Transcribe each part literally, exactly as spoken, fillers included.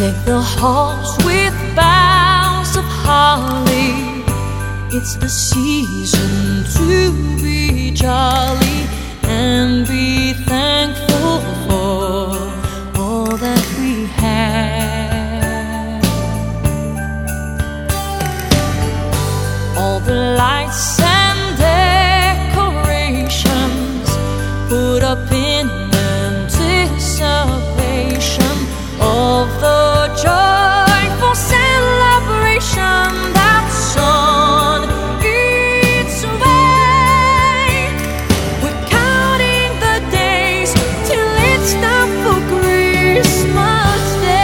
Deck the halls with boughs of holly. It's the season to be jolly and be thankful for all that we have. All the lights and decorations put up in anticipation of the joyful celebration that's on its way. We're counting the days till it's time for Christmas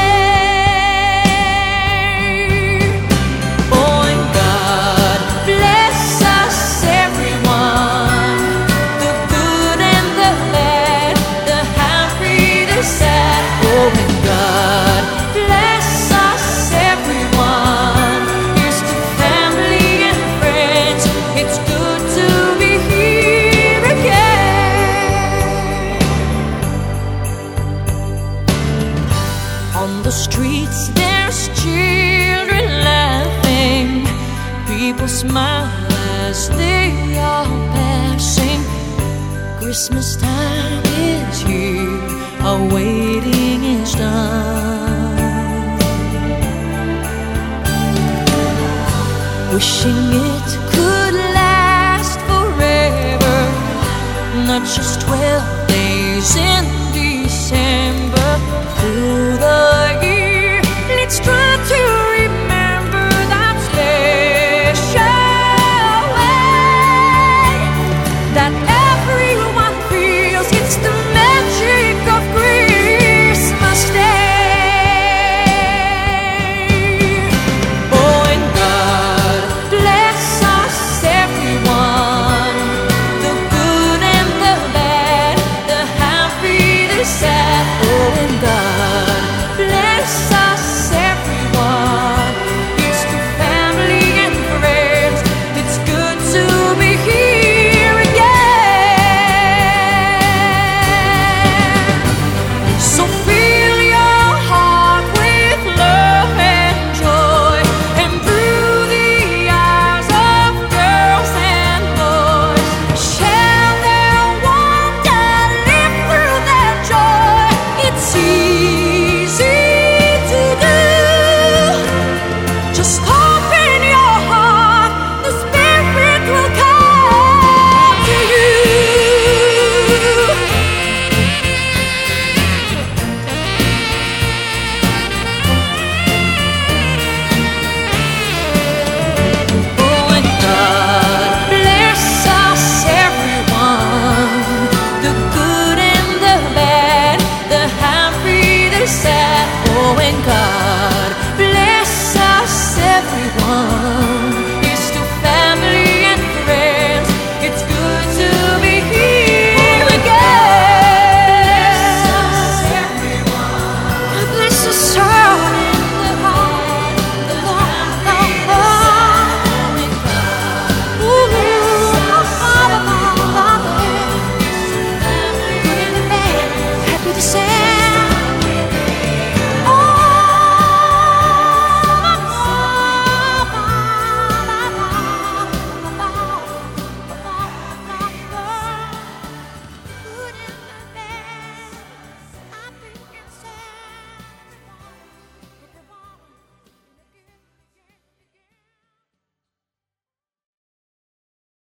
Day. Oh, and God bless us everyone, the good and the bad, the happy, the sad. Oh, and God bless us everyone. Here's to family and friends. It's good to be here again. On the streets there's children laughing, people smile as they are passing. Christmas time is here, our waiting is done. Wishing it could last forever, not just twelve days in December. Through the